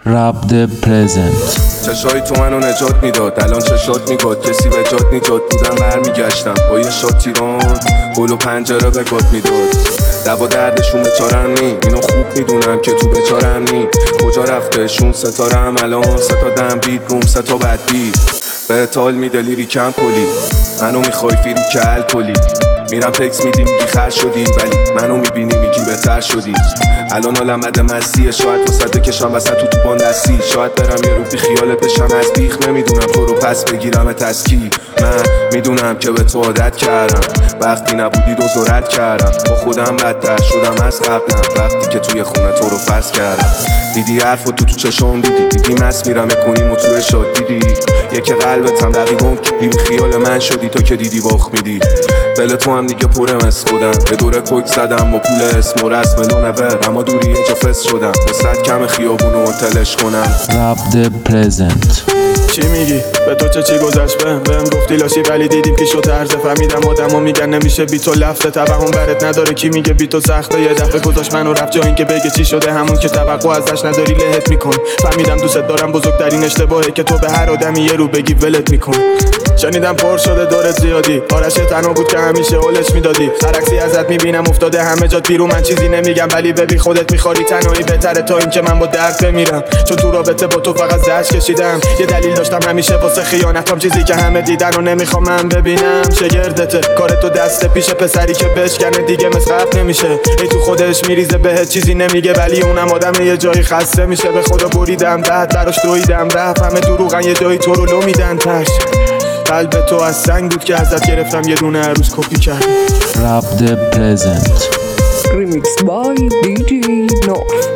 رپ د پرزنت. چشای تو منو نجات میداد، الان چشات میگاد کسی به جات نجات بودم برمیگشتم با یه شات تیران گل و پنجره به گات میداد. دوا دردشون بچارم نی، اینو خوب میدونم که تو بچارم نی. کجا رفتشون ستارم الان، ستا دم بیت روم ستا بد بیت به تال میده لیریکم کلی. منو میخوای فیری که الکلی، میرم تکس میدی میگی خر شدی، ولی منو میبینی میگی بهتر شدی. الان حالم بده مسیه، شاید وسط کشم وسط تو بان دستی. شاید برم یه رو بی خیالت بشم از بیخ، نمیدونم تو رو پس بگیرم تسکی. من میدونم که به تو عادت کردم، وقتی نبودی دوزارت کردم. با خودم بدتر شدم از قبلم، وقتی که توی خونه تو رو فرض کردم. دیدی حرف و تو چشام دیدی مس میرم کنیم و تو شاد دیدی. یک قلبتم دقیقم که بی خیال من شدی تا که دیدی باخ میدی. دل تو هم دیگه پرم از خودم، به دور کوک زدم با پول اسم و رسم لونور، اما دوری یه جا فس شدم وسط کم خیابونو تلش کنم. رپ د پرزنت. چی میگی؟ به تو چی گذشت؟ بهم گفتی لاشی ولی دیدیم که شد عرض. فهمیدم آدمو میگن نمیشه بی تو لفته، توهم برات نداره کی میگه بی تو سخته. یه دفعه گذاشت منو رفت جا اینکه بگه چی شده، همون که توقع ازش نداری لهت میکن. فهمیدم دوست دارم بزرگترین اشتباهه که تو به هر آدمی یه رو بگی ولت میکن. شنیدم پر شده دورت زیادی، آرش تنها بود که همیشه اولش میدادی. هرکسی ازت میبینم افتاده همه جات بیرون، من چیزی نمیگم ولی ببین خودت میخوری تنهایی بهتره تا اینکه من با درد بمیرم. چون تو رابطه با تو فقط زجر کشیدم، یه دلیل داشتم همیشه واسه خیانتام، چیزی که همه دیدن و نمیخوام من ببینم. شگردته کار تو دست پیش پسری که بشکنه دیگه مثل قبل نمیشه. ای تو خودش میریزه بهت چیزی نمیگه، ولی اونم آدم یه جایی خسته میشه. به خدا بریدم بعد براش دویدم، رفت همه دروغن یه جایی تو رو لو میدن تش. قلب تو از سنگ بود که ازت گرفتم یه دونه عروس کپی کردم. رپ د پرزنت. Remixed by DJ North.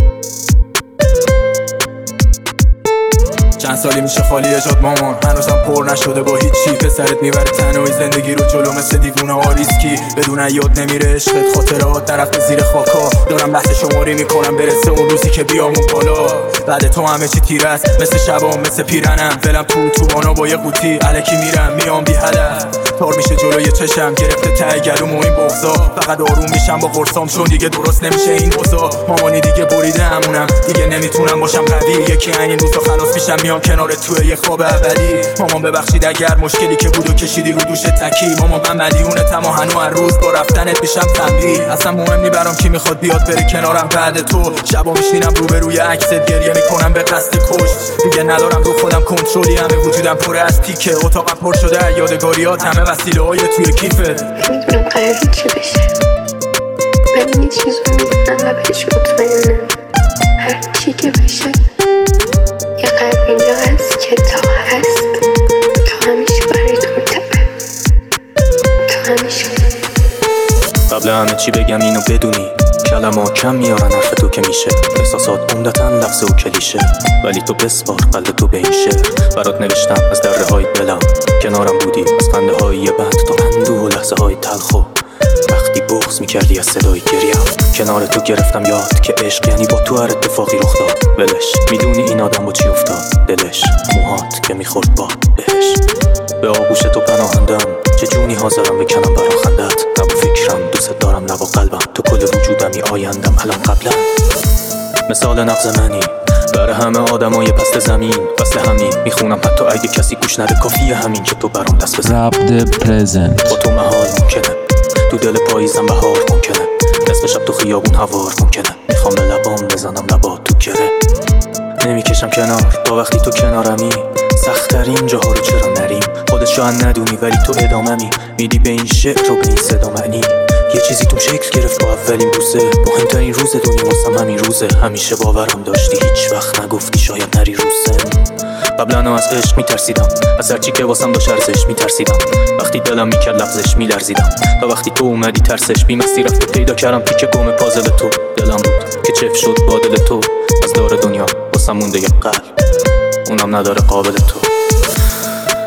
چند سالی میشه خالی جات مامان، هنوزم پر نشده با هیچی. پسرت میبره تنهایی زندگی رو جلو مثل دیوونه ها ریسکی. بدون یاد نمیره عشقت، خاطرات درخت زیر خاکا. دارم لحظه شماری میکنم برسه اون روزی که بیامون بالا. بعد تو همه چی تیر است، مثل شبام مثل پیرنم. دلم تو بانا با یه قوطی الکی میرم میام بی هدف. تار میشه جلوی چشم گرفته ته گلوم و این بغضا. فقط آروم میشم با قرصام چون دیگه درست نمیشه این اوضاع. مامانی دیگه بریده همونم، دیگه نمیتونم باشم قوی. یکی این روزا خلاص میشم میام کنار توی یه خواب اولی. مامان ببخشید اگر مشکلی که بود و کشیدی رو دوش تکی. مامان من مدیونتم و هنوز هر روز با رفتنت میشم تنبیه. اصلا مهم نی برام کی میخواد بیاد بره کنارم بعد تو. شبا میشینم روبروی عکست گریه میکنم به قصد کشت. دیگه ندارم رو خودم کنترلی، همه وجودم پر از تیکه. اتاقم پر شده از یادگاریات، همه وسیله های توی کیفت. میدونم قراره چی بشه، ولی یه چیز رو میدونم و بهش مطمئنم. هر چی که بشه یه قلب اینجا هست که تا هست، تا همیشه برای تو میتبه، تا همیشه. قبل همه چی بگم اینو بدونی، کلمات کم میارن حرف تو که میشه. احساسات عمدتاً لفظ و کلیشه، ولی تو بسپار قلب تو به این شعر. برات نوشتم از دره های دلم، کنارم بودی از خنده های بد تو اندوه و لحظه های تلخو. وقتی بغض میکردی از صدای گریم، کنار تو گرفتم یاد که عشق یعنی با تو هر اتفاقی رخ داد. ولش میدونی این آدم با چی افتاد، دلش موهات که میخورد با بهش. به آغوش تو پناهندم، چه جونی حاضرم بکنم برا خندت. نه با فکرم دوست دارم نه با قلبم، تو کل وجودمی آیندم الان قبلا. مثال نقض منی برای همه آدمای پست زمین، واسه همین میخونم حتی اگه کسی گوش نده کافیه همین که تو برام دست بزن. رپ د پرزنت. با تو محال ممکنه، تو دل پاییزم بهار ممکنه، نصف شب تو خیابون هوار ممکنه. میخوام به لبام بزنم لبات تو گره، نمیکشم کنار تا وقتی تو کنارمی. سخت‌ترین جاها رو چرا نریم، خودت شاید ندونی ولی تو اداممی. میدی به این شعر و به این صدا معنی. یه چیزی تو شکل گرفت با اولین بوسه، مهمترین روز دنیا واسم همین روزه. همیشه باورم داشتی هیچ وقت نگفتی شاید نری رو سن. قبلا از عشق میترسیدم، از هرچی که واسم داشت ارزش میترسیدم. وقتی دلم میکرد لغزش میلرزیدم، تا وقتی تو اومدی ترسش بی‌مستی رفت و پیدا کردم پیک گم پازل تو. دلم بود که چف شد با دل تو، از دار دنیا واسم مونده یه قلب، اونم نداره قابل تو.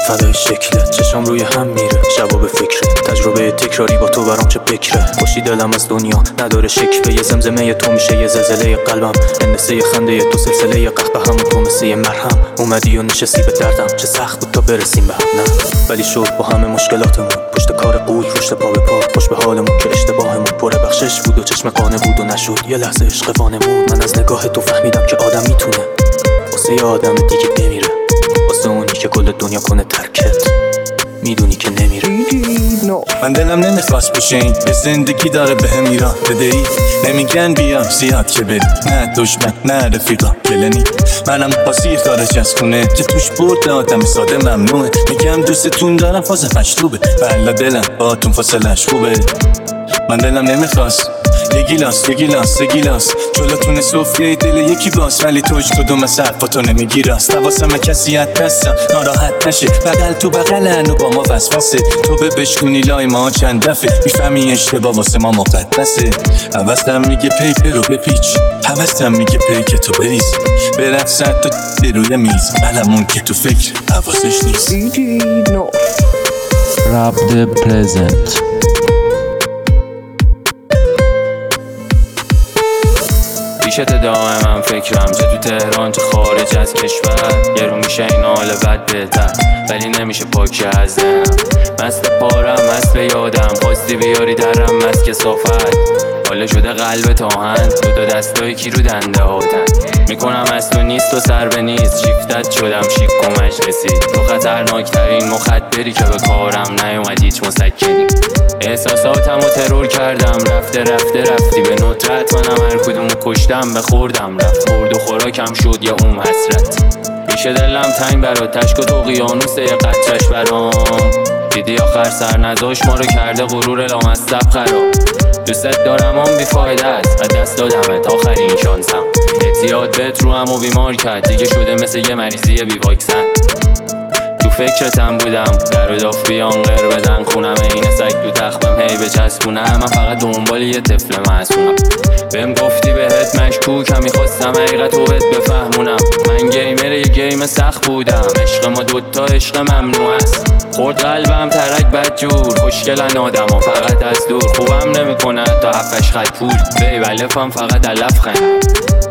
فدای شکلت، چشم روی هم میره شبا به فکره، تجربه تکراری با تو برام چه بکره. خوشی دلم از دنیا نداره شکوه، یه زمزمه تو میشه یه زلزله قلبم، انسه خنده تو سلسله قهقه هم تو مثل یه مرهم. اومدی و نشستی به دردم، چه سخت بود تا برسیم به هم، نه ولی شد با همه مشکلاتمون، پشت کار قول رشد پا به پا، خوش به حالمون که اشتباهمون پر بخشش بود و چشم قانه بود و نشد یه لحظه عشق وانمود. من از نگاه تو فهمیدم که آدم میتونه واسه یه آدم دیگه بمیره، واسه اونی که کل دنیا کنه ترکت، میدونی که نمیره. من دلم نمیخواست باشه این به زندگی داره به هم ایران بدهی، نمیگن بیام زیاد که بری، نه دشمن نه رفیقا کلنی. منم پاسیر خارج از خونه که توش برد آدم ساده ممنوعه، میگم دوستتون دارم فاز مشروبه، بلا دلم باهاتون فاصلش خوبه. من دلم نمیخواست یه گیلاس جلوتون سفره دل یکی باز، ولی تو هیچ کدوم از حرفاتو نمیگی راست. حواسم کسی دستم ناراحت نشه، بغل تو بغلن و با ما وسوسه، تو به بشکونی لای ما چند دفعه، میفهمی اشتباه واسه ما مقدسه. حواسم میگه پیپ رو بپیچ، حواسم میگه پیک تو بریز، برفت سر تو روی میز، علمون که تو فکر حواسش نیست. Rap the present. پیشت دائما فکرم، چه تو تهران چه خارج از کشور، یه رو میشه این حال بد بهتر، ولی نمیشه پاکی از ذهنم. مست پارم مست به یادم، خواستی بیاری درم مست کثافت، حالا شده قلب تاهند، دو دستای کی رو دنده هاتن، میکنم از تو نیست و سر به نیست، شیفتت شدم شیک و مجلسی، تو خطرناکترین مخدری که به کارم نیومد هیچ مسکنی. احساساتم رو ترور کردم، رفتی به ندرت، منم هر کدومو کشتم بخوردم، رفت خورد و خوراکم شد یه حسرت. میشه دلم تنگ برات، تشک و تو قیانوسه یه قطرش برام، دیدی آخر سر نذاش ما رو کرده غرور لامصب خراب. دوستت دارم اون بیفایده است، از دست دادمت آخرین شانسم، اعتیاد بهت رو همو بیمار کرد، دیگه شده مثل یه مریضی بی واکسن. تو فکرتم بودم در و داف بیان غیر بدن خونم، این سگ تو تخمم هی بچسبونم، من فقط دنبال یه طفل معصومم. بهم گفتی بهت مشکوکم، میخواستم حقیقتو بهت بفهمونم، من گیمر یه گیم سخت بودم، عشق ما دوتا عشق ممنوع است، خورد قلبم ترک بدجور، خوشگلن آدما فقط از دور، خوبم نمیکنه تا 7-8 خط پول، بیولفم فقط علف خنم.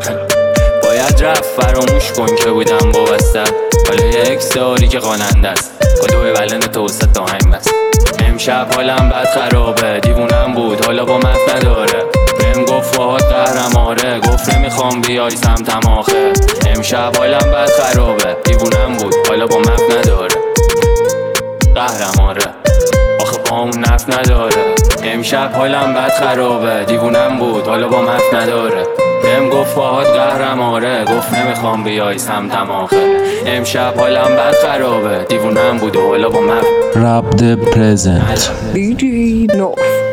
باید رفت فراموش کن که بودم وابستت، حالا یه اکس داری که قاننده است، کدوه ولن توسط داهنگ بست. امشب حالم بد خرابه، دیوونم بود حالا با مف نداره، بهم گفت فاهات قهرماره، گفت نمیخوام بیای سمتم آخه. امشب حالم بد خرابه، دیوونم بود حالا با مف نداره، قهرماره آخه با اون نف نداره. امشب حالم بد خرابه، دیوونم بود حالا با مف نداره، بهم گفت فاهات قهرماره، گفت نمیخوام بیای سمتم آخه. امشب حالم بد خرابه، دیوونم بود و حالا با مف. Rap the present. DJ North.